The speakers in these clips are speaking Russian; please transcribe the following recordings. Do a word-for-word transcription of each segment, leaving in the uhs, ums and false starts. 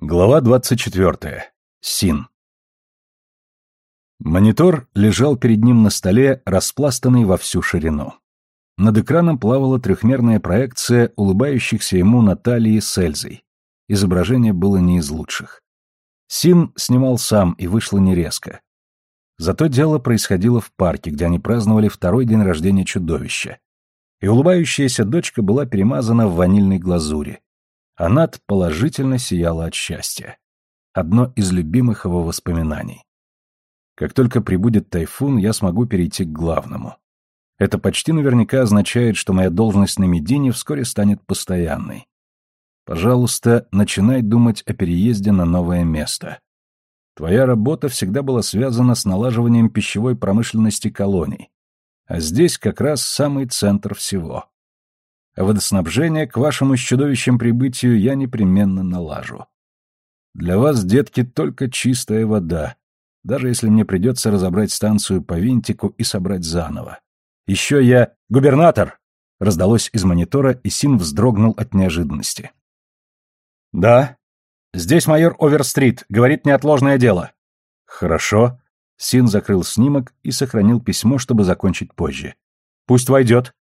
Глава двадцать четвертая. Син. Монитор лежал перед ним на столе, распластанный во всю ширину. Над экраном плавала трехмерная проекция улыбающихся ему Натальи с Эльзой. Изображение было не из лучших. Син снимал сам, и вышло не резко. Зато дело происходило в парке, где они праздновали второй день рождения чудовища. И улыбающаяся дочка была перемазана в ванильной глазури. А Нат положительно сияла от счастья. Одно из любимых его воспоминаний. Как только прибудет тайфун, я смогу перейти к главному. Это почти наверняка означает, что моя должность на Медине вскоре станет постоянной. Пожалуйста, начинай думать о переезде на новое место. Твоя работа всегда была связана с налаживанием пищевой промышленности колоний. А здесь как раз самый центр всего. А водоснабжение к вашему с чудовищем прибытию я непременно налажу. Для вас, детки, только чистая вода, даже если мне придется разобрать станцию по винтику и собрать заново. Еще я... Губернатор! Раздалось из монитора, и Син вздрогнул от неожиданности. Да, здесь майор Оверстрит, говорит неотложное дело. Хорошо. Син закрыл снимок и сохранил письмо, чтобы закончить позже. Пусть войдет.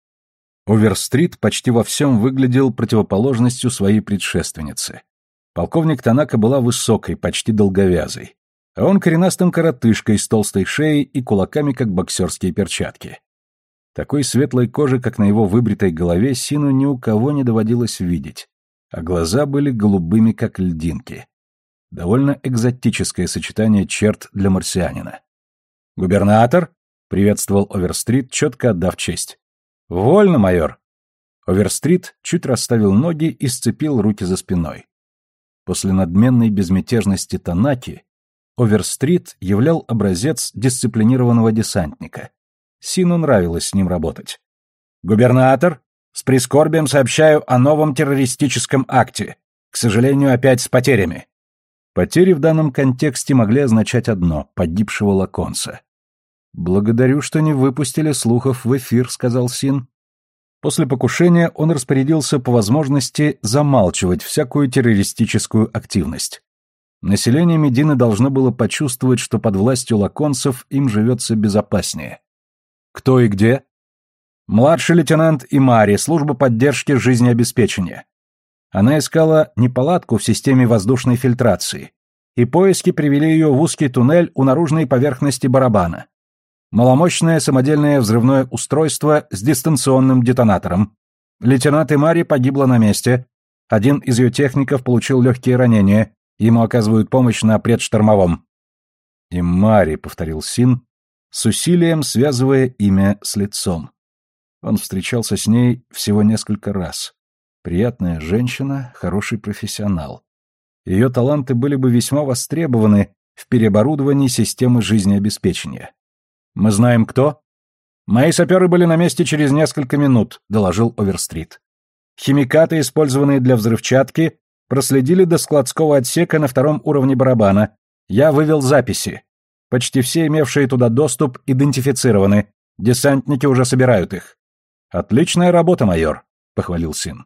Оверстрит почти во всем выглядел противоположностью своей предшественницы. Полковник Танака была высокой, почти долговязой, а он коренастым коротышкой с толстой шеей и кулаками, как боксерские перчатки. Такой светлой кожи, как на его выбритой голове, Сину ни у кого не доводилось видеть, а глаза были голубыми, как льдинки. Довольно экзотическое сочетание черт для марсианина. «Губернатор!» — приветствовал Оверстрит, четко отдав честь. «Вольно, майор!» Оверстрит чуть расставил ноги и сцепил руки за спиной. После надменной безмятежности Танаки Оверстрит являл образец дисциплинированного десантника. Сину нравилось с ним работать. «Губернатор, с прискорбием сообщаю о новом террористическом акте. К сожалению, опять с потерями». Потери в данном контексте могли означать одно — погибшего Лаконса. «Благодарю, что не выпустили слухов в эфир», — сказал Син. После покушения он распорядился по возможности замалчивать всякую террористическую активность. Население Медины должно было почувствовать, что под властью лаконцев им живется безопаснее. Кто и где? Младший лейтенант Имари, служба поддержки жизнеобеспечения. Она искала неполадку в системе воздушной фильтрации, и поиски привели ее в узкий туннель у наружной поверхности барабана. Маломощное самодельное взрывное устройство с дистанционным детонатором. Лейтенант Имари погибла на месте. Один из ее техников получил легкие ранения. Ему оказывают помощь на предштормовом. «Имари», — повторил Син, с усилием связывая имя с лицом. Он встречался с ней всего несколько раз. Приятная женщина, хороший профессионал. Ее таланты были бы весьма востребованы в переоборудовании системы жизнеобеспечения. «Мы знаем, кто?» «Мои саперы были на месте через несколько минут», — доложил Оверстрит. «Химикаты, использованные для взрывчатки, проследили до складского отсека на втором уровне барабана. Я вывел записи. Почти все, имевшие туда доступ, идентифицированы. Десантники уже собирают их». «Отличная работа, майор», — похвалил Син.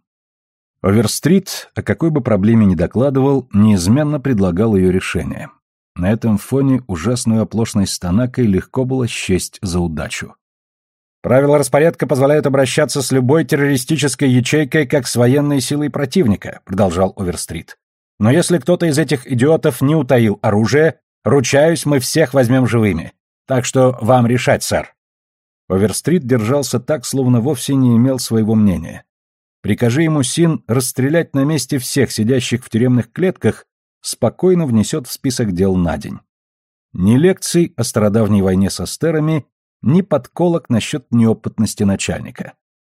Оверстрит, о какой бы проблеме ни докладывал, неизменно предлагал ее решение. На этом фоне ужасную оплошность с Танакой легко было счесть за удачу. «Правила распорядка позволяют обращаться с любой террористической ячейкой как с военной силой противника», — продолжал Оверстрит. «Но если кто-то из этих идиотов не утаил оружие, ручаюсь, мы всех возьмем живыми. Так что вам решать, сэр». Оверстрит держался так, словно вовсе не имел своего мнения. Прикажи ему, Син, расстрелять на месте всех сидящих в тюремных клетках, спокойно внесет в список дел на день. Ни лекций о стародавней войне со стерами, ни подколок насчет неопытности начальника.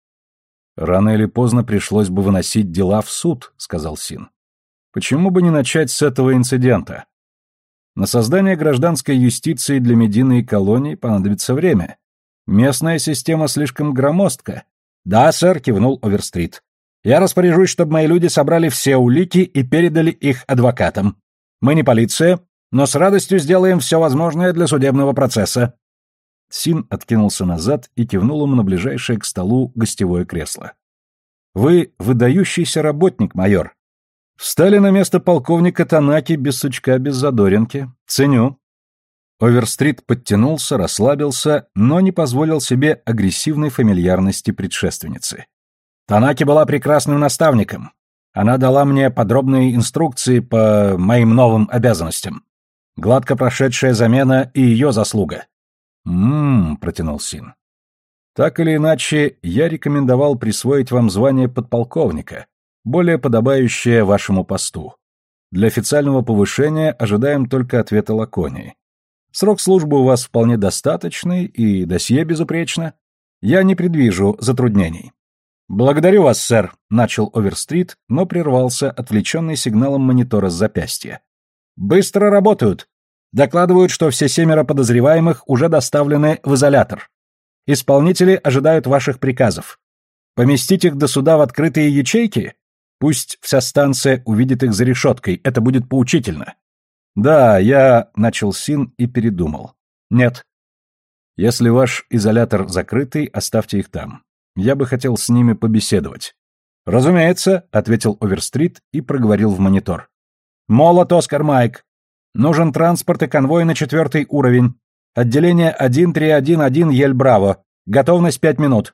«Рано или поздно пришлось бы выносить дела в суд», — сказал Син. «Почему бы не начать с этого инцидента? На создание гражданской юстиции для Медины и колоний понадобится время. Местная система слишком громоздка». «Да, сэр», — кивнул Оверстрит. «Я распоряжусь, чтобы мои люди собрали все улики и передали их адвокатам. Мы не полиция, но с радостью сделаем все возможное для судебного процесса». Син откинулся назад и кивнул ему на ближайшее к столу гостевое кресло. «Вы выдающийся работник, майор. Встали на место полковника Танаки без сучка, без задоринки. Ценю. Оверстрит подтянулся, расслабился, но не позволил себе агрессивной фамильярности предшественницы. Танаки была прекрасным наставником. Она дала мне подробные инструкции по моим новым обязанностям. Гладко прошедшая замена и ее заслуга. «М-м-м», протянул Син. «Так или иначе, я рекомендовал присвоить вам звание подполковника, более подобающее вашему посту. Для официального повышения ожидаем только ответа Лаконии. Срок службы у вас вполне достаточный и досье безупречно. Я не предвижу затруднений». «Благодарю вас, сэр», — начал Оверстрит, но прервался, отвлеченный сигналом монитора с запястья. «Быстро работают. Докладывают, что все семеро подозреваемых уже доставлены в изолятор. Исполнители ожидают ваших приказов. Поместить их до суда в открытые ячейки? Пусть вся станция увидит их за решеткой, это будет поучительно». «Да, я...» — начал Син и передумал. «Нет. Если ваш изолятор закрытый, оставьте их там. Я бы хотел с ними побеседовать». «Разумеется», — ответил Оверстрит и проговорил в монитор. «Молот, Оскар Майк. Нужен транспорт и конвой на четвертый уровень. Отделение один три один один Ель-Браво. Готовность пять минут».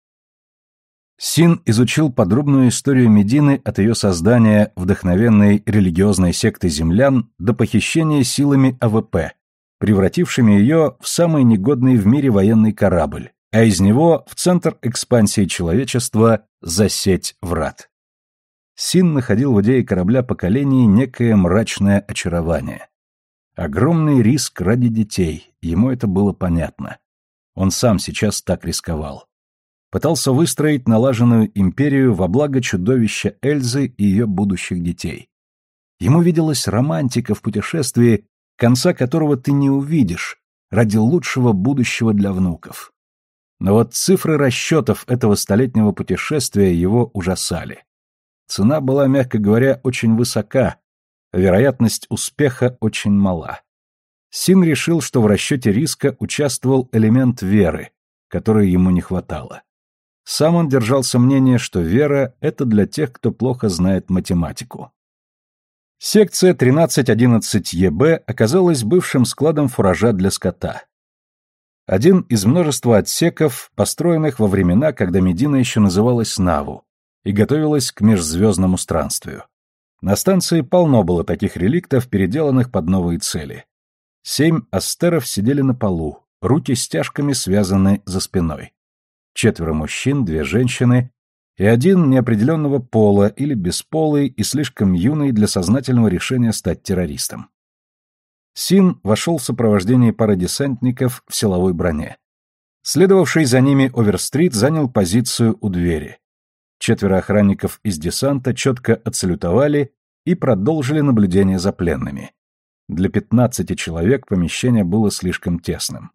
Син изучил подробную историю Медины от ее создания вдохновенной религиозной секты землян до похищения силами А В П, превратившими ее в самый негодный в мире военный корабль, а из него в центр экспансии человечества за сеть врат. Син находил в идее корабля поколений некое мрачное очарование. Огромный риск ради детей, ему это было понятно. Он сам сейчас так рисковал. Пытался выстроить налаженную империю во благо чудовища Эльзы и ее будущих детей. Ему виделась романтика в путешествии, конца которого ты не увидишь, ради лучшего будущего для внуков. Но вот цифры расчетов этого столетнего путешествия его ужасали. Цена была, мягко говоря, очень высока, а вероятность успеха очень мала. Син решил, что в расчете риска участвовал элемент веры, которой ему не хватало. Сам он держался мнения, что вера — это для тех, кто плохо знает математику. Секция тринадцать одиннадцать Е Б оказалась бывшим складом фуража для скота. Один из множества отсеков, построенных во времена, когда Медина еще называлась Наву и готовилась к межзвездному странствию. На станции полно было таких реликтов, переделанных под новые цели. Семь астеров сидели на полу, руки стяжками связаны за спиной. Четверо мужчин, две женщины и один неопределенного пола или бесполый и слишком юный для сознательного решения стать террористом. Син вошел в сопровождении пары десантников в силовой броне. Следовавший за ними Оверстрит занял позицию у двери. Четверо охранников из десанта четко отсалютовали и продолжили наблюдение за пленными. Для пятнадцати человек помещение было слишком тесным.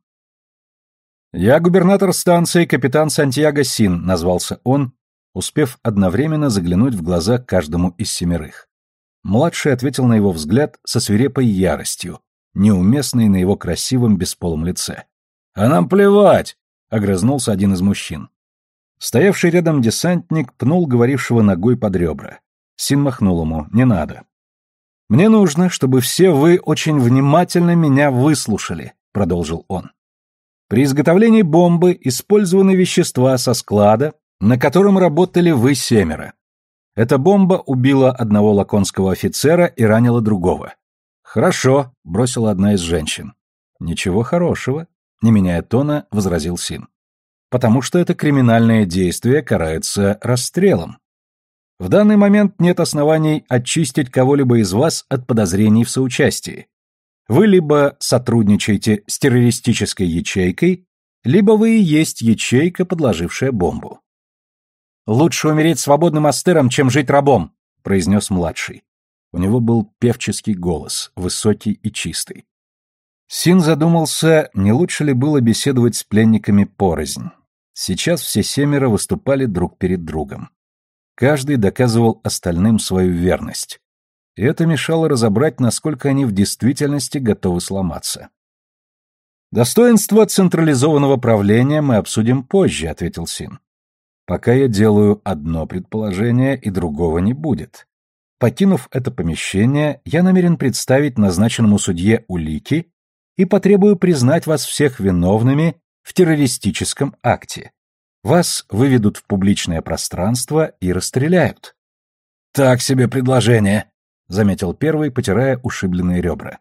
«Я губернатор станции, капитан Сантьяго Син», — назвался он, успев одновременно заглянуть в глаза каждому из семерых. Младший ответил на его взгляд со свирепой яростью, неуместной на его красивом бесполом лице. «А нам плевать!» — огрызнулся один из мужчин. Стоявший рядом десантник пнул говорившего ногой под ребра. Син махнул ему: «Не надо». «Мне нужно, чтобы все вы очень внимательно меня выслушали», — продолжил он. «При изготовлении бомбы использованы вещества со склада, на котором работали вы семеро. Эта бомба убила одного лаконского офицера и ранила другого». «Хорошо», — бросила одна из женщин. «Ничего хорошего», — не меняя тона, возразил Син. «Потому что это криминальное действие карается расстрелом. В данный момент нет оснований очистить кого-либо из вас от подозрений в соучастии. Вы либо сотрудничаете с террористической ячейкой, либо вы и есть ячейка, подложившая бомбу». «Лучше умереть свободным астером, чем жить рабом», — произнес младший. У него был певческий голос, высокий и чистый. Син задумался, не лучше ли было беседовать с пленниками порознь. Сейчас все семеро выступали друг перед другом. Каждый доказывал остальным свою верность. И это мешало разобрать, насколько они в действительности готовы сломаться. «Достоинство централизованного правления мы обсудим позже», — ответил Син. «Пока я делаю одно предположение, и другого не будет. Покинув это помещение, я намерен представить назначенному судье улики и потребую признать вас всех виновными в террористическом акте. Вас выведут в публичное пространство и расстреляют. Так себе предложение, заметил первый, потирая ушибленные ребра.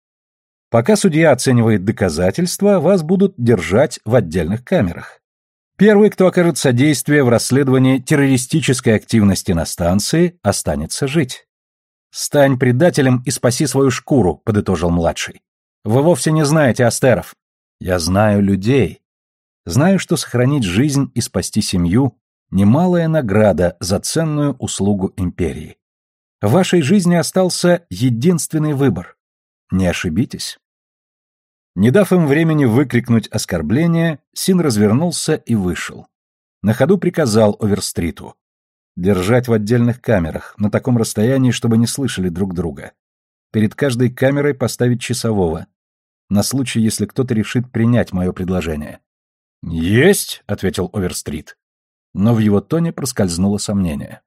Пока судья оценивает доказательства, вас будут держать в отдельных камерах. Первый, кто окажет содействие в расследовании террористической активности на станции, останется жить. «Стань предателем и спаси свою шкуру», — подытожил младший. «Вы вовсе не знаете астеров. Я знаю людей. Знаю, что сохранить жизнь и спасти семью — немалая награда за ценную услугу империи. В вашей жизни остался единственный выбор. Не ошибитесь». Не дав им времени выкрикнуть оскорбление, Син развернулся и вышел. На ходу приказал Оверстриту держать в отдельных камерах, на таком расстоянии, чтобы не слышали друг друга. Перед каждой камерой поставить часового, на случай, если кто-то решит принять мое предложение. «Есть», — ответил Оверстрит. Но в его тоне проскользнуло сомнение.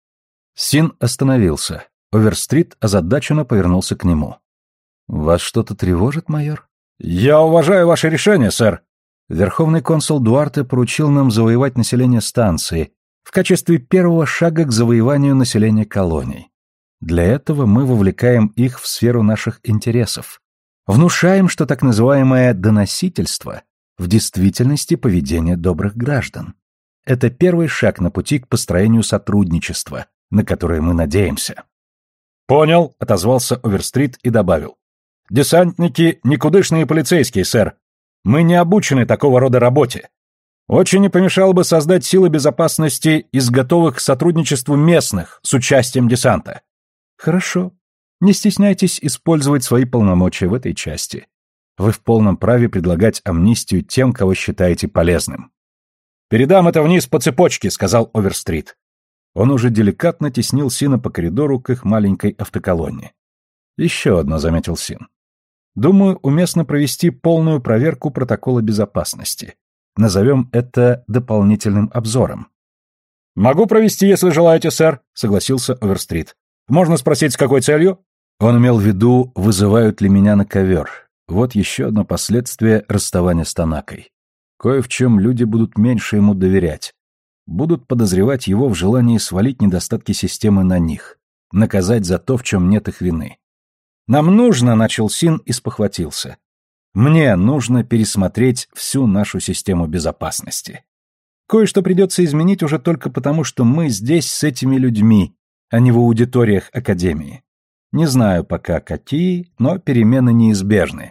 Син остановился. Оверстрит озадаченно повернулся к нему. «Вас что-то тревожит, майор?» «Я уважаю ваше решение, сэр». Верховный консул Дуарте поручил нам завоевать население станции в качестве первого шага к завоеванию населения колоний. Для этого мы вовлекаем их в сферу наших интересов. Внушаем, что так называемое «доносительство» в действительности поведение добрых граждан. Это первый шаг на пути к построению сотрудничества, на которое мы надеемся. «Понял», — отозвался Оверстрит и добавил. «Десантники — никудышные полицейские, сэр. Мы не обучены такого рода работе. Очень не помешало бы создать силы безопасности из готовых к сотрудничеству местных с участием десанта». «Хорошо. Не стесняйтесь использовать свои полномочия в этой части. Вы в полном праве предлагать амнистию тем, кого считаете полезным». «Передам это вниз по цепочке», — сказал Оверстрит. Он уже деликатно теснил Сина по коридору к их маленькой автоколонне. «Еще одно», — заметил Син. «Думаю, уместно провести полную проверку протокола безопасности. Назовем это дополнительным обзором». «Могу провести, если желаете, сэр», — согласился Оверстрит. «Можно спросить, с какой целью?» Он имел в виду, вызывают ли меня на ковер. Вот еще одно последствие расставания с Танакой. Кое в чем люди будут меньше ему доверять. Будут подозревать его в желании свалить недостатки системы на них, наказать за то, в чем нет их вины. «Нам нужно», — начал Син и спохватился. «Мне нужно пересмотреть всю нашу систему безопасности. Кое-что придется изменить уже только потому, что мы здесь с этими людьми, а не в аудиториях Академии. Не знаю пока какие, но перемены неизбежны.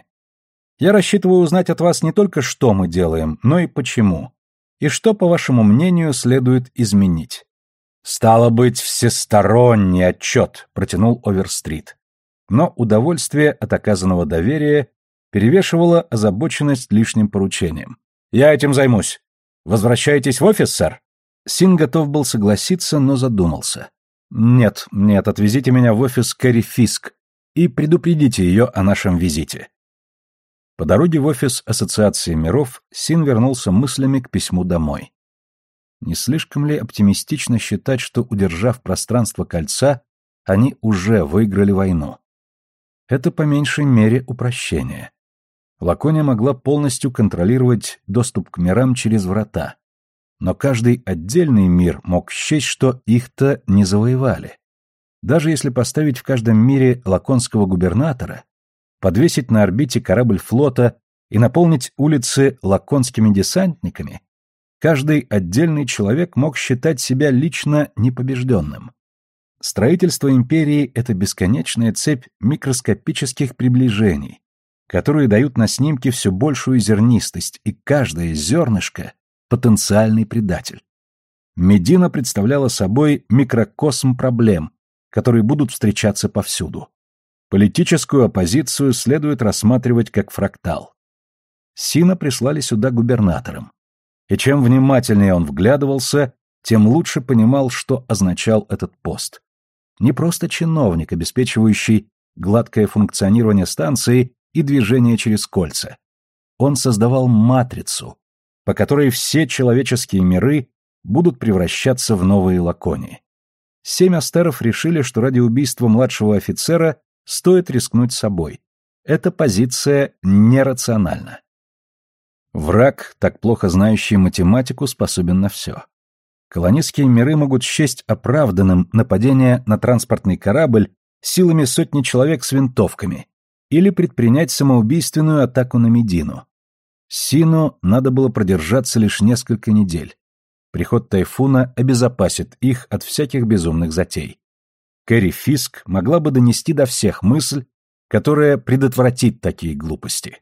Я рассчитываю узнать от вас не только, что мы делаем, но и почему. И что, по вашему мнению, следует изменить». «Стало быть, всесторонний отчет», — протянул Оверстрит. Но удовольствие от оказанного доверия перевешивало озабоченность лишним поручением. «Я этим займусь. Возвращаетесь в офис, сэр?» Син готов был согласиться, но задумался. «Нет, нет, отвезите меня в офис Кэрри Фиск и предупредите ее о нашем визите». По дороге в офис Ассоциации миров Син вернулся мыслями к письму домой. Не слишком ли оптимистично считать, что, удержав пространство кольца, они уже выиграли войну? Это по меньшей мере упрощение. Лакония могла полностью контролировать доступ к мирам через врата, но каждый отдельный мир мог счесть, что их-то не завоевали. Даже если поставить в каждом мире лаконского губернатора, подвесить на орбите корабль флота и наполнить улицы лаконскими десантниками, каждый отдельный человек мог считать себя лично непобежденным. Строительство империи — это бесконечная цепь микроскопических приближений, которые дают на снимке все большую зернистость, и каждое зернышко — потенциальный предатель. Медина представляла собой микрокосм проблем, которые будут встречаться повсюду. Политическую оппозицию следует рассматривать как фрактал. Сина прислали сюда губернатором, и чем внимательнее он вглядывался, тем лучше понимал, что означал этот пост. Не просто чиновник, обеспечивающий гладкое функционирование станции и движение через кольца. Он создавал матрицу, по которой все человеческие миры будут превращаться в новые Лаконии. Семь астеров решили, что ради убийства младшего офицера стоит рискнуть собой. Эта позиция нерациональна. Враг, так плохо знающий математику, способен на все. Колонистские миры могут счесть оправданным нападение на транспортный корабль силами сотни человек с винтовками или предпринять самоубийственную атаку на Медину. Сину надо было продержаться лишь несколько недель. Приход тайфуна обезопасит их от всяких безумных затей. Кэрри Фиск могла бы донести до всех мысль, которая предотвратит такие глупости.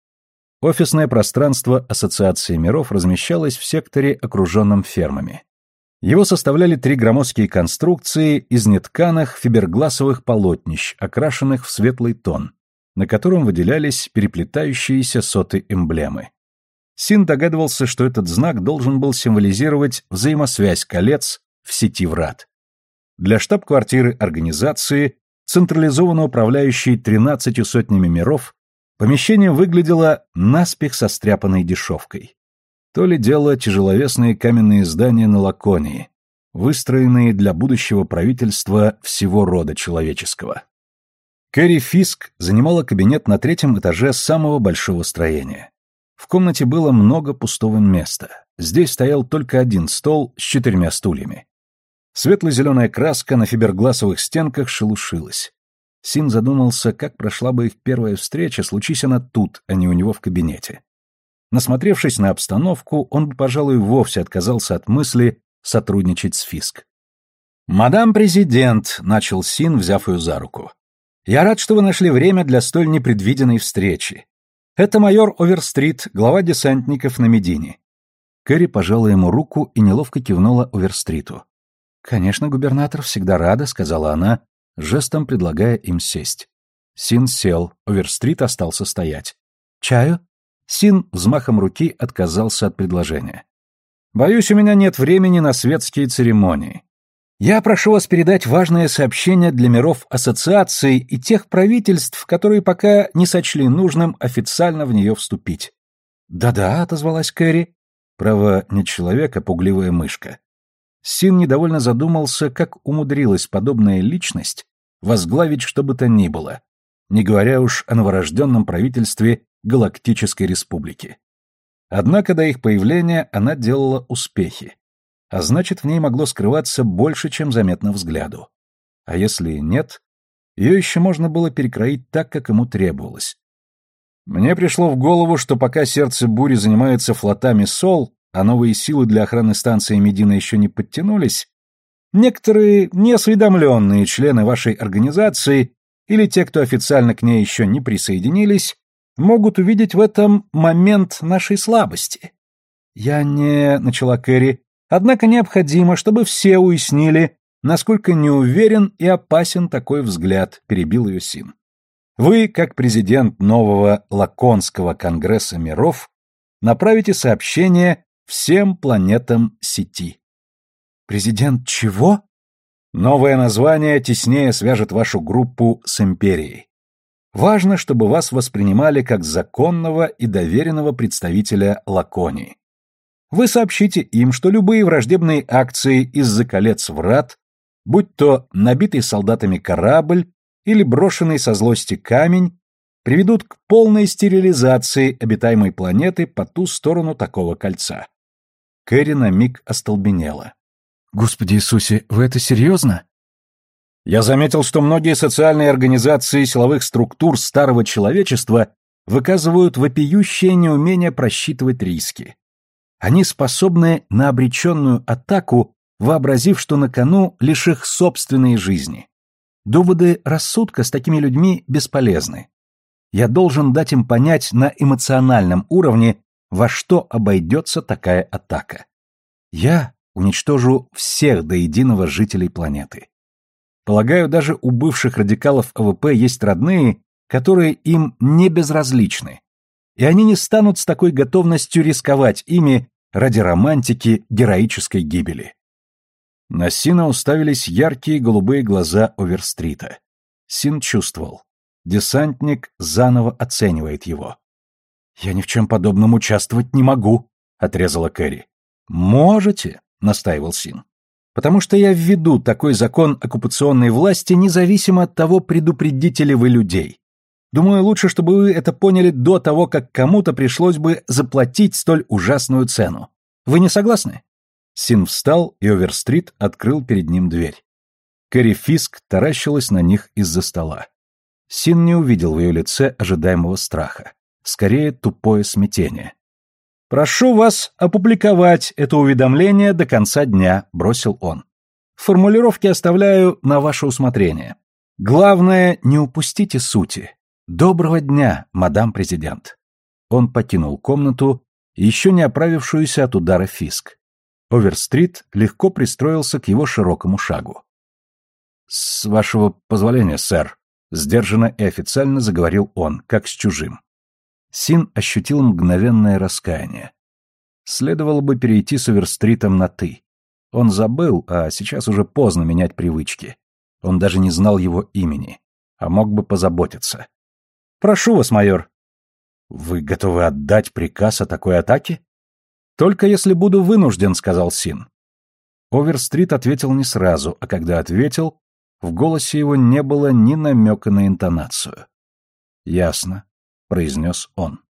Офисное пространство Ассоциации миров размещалось в секторе, окруженном фермами. Его составляли три громоздкие конструкции из нетканых фибергласовых полотнищ, окрашенных в светлый тон, на котором выделялись переплетающиеся соты эмблемы. Син догадывался, что этот знак должен был символизировать взаимосвязь колец в сети врат. Для штаб-квартиры организации, централизованно управляющей тринадцатью сотнями миров, помещение выглядело наспех состряпанной дешевкой. То ли дело тяжеловесные каменные здания на Лаконии, выстроенные для будущего правительства всего рода человеческого. Кэрри Фиск занимала кабинет на третьем этаже самого большого строения. В комнате было много пустого места. Здесь стоял только один стол с четырьмя стульями. Светло-зеленая краска на фибергласовых стенках шелушилась. Син задумался, как прошла бы их первая встреча, случись она тут, а не у него в кабинете. Насмотревшись на обстановку, он бы, пожалуй, вовсе отказался от мысли сотрудничать с Фиск. «Мадам президент», — начал Син, взяв ее за руку, — «я рад, что вы нашли время для столь непредвиденной встречи. Это майор Оверстрит, глава десантников на Медине». Кэрри пожала ему руку и неловко кивнула Оверстриту. «Конечно, губернатор, всегда рада», — сказала она, жестом предлагая им сесть. Син сел, Оверстрит остался стоять. «Чаю?» Син взмахом руки отказался от предложения. «Боюсь, у меня нет времени на светские церемонии. Я прошу вас передать важное сообщение для миров ассоциации и тех правительств, которые пока не сочли нужным официально в нее вступить». «Да-да», — отозвалась Кэрри. Право, не человек, а пугливая мышка. Син недовольно задумался, как умудрилась подобная личность возглавить что бы то ни было, не говоря уж о новорожденном правительстве Галактической Республики. Однако до их появления она делала успехи, а значит, в ней могло скрываться больше, чем заметно взгляду. А если нет, ее еще можно было перекроить так, как ему требовалось. Мне пришло в голову, что пока сердце бури занимается флотами Сол, а новые силы для охраны станции Медина еще не подтянулись, некоторые неосведомленные члены вашей организации или те, кто официально к ней еще не присоединились, могут увидеть в этом момент нашей слабости. Я не... — начала Кэрри. Однако необходимо, чтобы все уяснили, насколько неуверен и опасен такой взгляд, — перебил ее Син. Вы, как президент нового Лаконского конгресса миров, направите сообщение всем планетам сети. Президент чего? Новое название теснее свяжет вашу группу с империей. Важно, чтобы вас воспринимали как законного и доверенного представителя Лаконии. Вы сообщите им, что любые враждебные акции из-за колец врат, будь то набитый солдатами корабль или брошенный со злости камень, приведут к полной стерилизации обитаемой планеты по ту сторону такого кольца. Кэрри на миг остолбенела. «Господи Иисусе, вы это серьезно?» Я заметил, что многие социальные организации силовых структур старого человечества выказывают вопиющее неумение просчитывать риски. Они способны на обреченную атаку, вообразив, что на кону лишь их собственные жизни. Доводы рассудка с такими людьми бесполезны. Я должен дать им понять на эмоциональном уровне, во что обойдется такая атака. Я уничтожу всех до единого жителей планеты. Полагаю, даже у бывших радикалов А В П есть родные, которые им не безразличны, и они не станут с такой готовностью рисковать ими ради романтики героической гибели. На Сина уставились яркие голубые глаза Оверстрита. Син чувствовал. Десантник заново оценивает его. «Я ни в чем подобном участвовать не могу», — отрезала Кэрри. «Можете», — настаивал Син. Потому что я введу такой закон оккупационной власти, независимо от того, предупредите ли вы людей. Думаю, лучше, чтобы вы это поняли до того, как кому-то пришлось бы заплатить столь ужасную цену. Вы не согласны?» Син встал, и Оверстрит открыл перед ним дверь. Кэрри Фиск таращилась на них из-за стола. Син не увидел в ее лице ожидаемого страха. Скорее, тупое смятение. «Прошу вас опубликовать это уведомление до конца дня», — бросил он. «Формулировки оставляю на ваше усмотрение. Главное, не упустите сути. Доброго дня, мадам президент». Он покинул комнату, еще не оправившуюся от удара Фиск. Оверстрит легко пристроился к его широкому шагу. «С вашего позволения, сэр», — сдержанно и официально заговорил он, как с чужим. Син ощутил мгновенное раскаяние. Следовало бы перейти с Оверстритом на «ты». Он забыл, а сейчас уже поздно менять привычки. Он даже не знал его имени, а мог бы позаботиться. «Прошу вас, майор». «Вы готовы отдать приказ о такой атаке?» «Только если буду вынужден», — сказал Син. Оверстрит ответил не сразу, а когда ответил, в голосе его не было ни намека на интонацию. «Ясно», — произнес он.